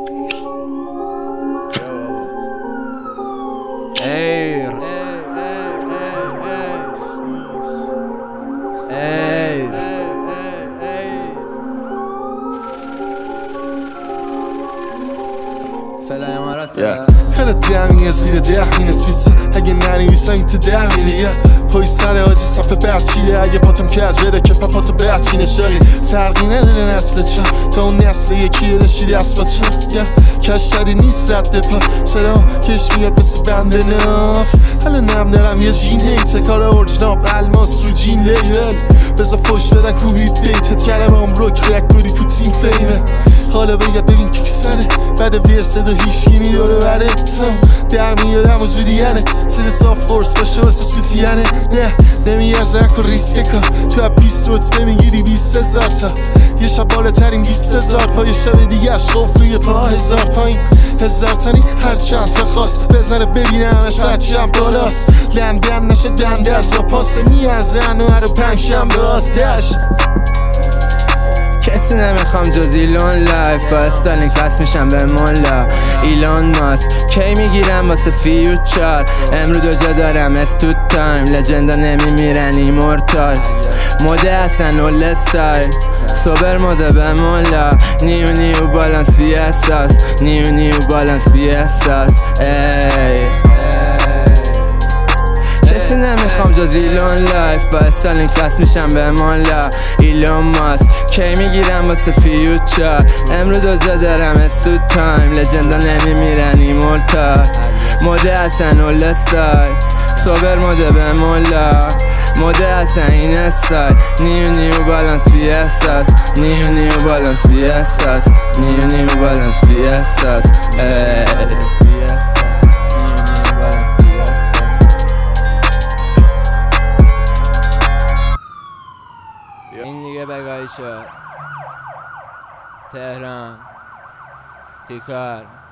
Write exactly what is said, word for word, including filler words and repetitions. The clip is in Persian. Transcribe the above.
Eir Eir فلا امارات خیلی دمیه زیر ده مینه تویت اگه ننویسم این تو ده میریه پای سر آجی صفحه برچیه اگه پاتم کج بره که پاتو برچینه شایی فرقی نداره نسل چم تا اون نسل یکی داشتی دست با چم کشتری نیست رد پا سلام کش میاد مثل بند ناف حالا نم نرم یه جین هیته کار اورجناب الماس رو جین لیبل بزا فش بدن کوبی بیتت کلم هم روک رک بودی تو تیم فیمه حالا بگرد ببین که سره بعد ورسد و هیشگی میداره بره در میادم و جودیانه سیل صاف فورس باشه واسه سوتیانه نه نمیارزه نکن ریسک کن تو از بیست رتبه میگیری بیست هزار تا یه شب بالاترین بیست هزار پا یه شب دیگه اش خوف روی پا هزار پایین هزار تانی هر چند تا خواست بزنه ببینمش بچه هم بالاست لندن نشه دندرزا پاسه میارزه انو هر پنج شنبه دشت کسی نمیخوام جز ایلون لایف با استالین کس میشم به مولا ایلون ماسک کی میگیرم واسه فیوچر امرو دو جا دارم استود تایم لجندا نمیمیرن ایمورتال موده اصلا اول استایل سوبر موده به مولا نیو نیو بالانس بی احساس نیو نیو بالانس بی احساس ای کسی نمیخوام جز ایلون لایف با استالین کس میشم به مولا ایلون ماسک کی میگیرم واسه فیوچر امرو دو جا دارم استود تایم لجندا نمیمیرن ایمورتال موده اصلا اول استایل سوبر موده به مولا موده اصلا این استایل نیو نیو بالانس بی احساس نیو نیو بالانس بی احساس نیو نیو بالانس بی احساس این دیگه بگاهی شد تهران تیکار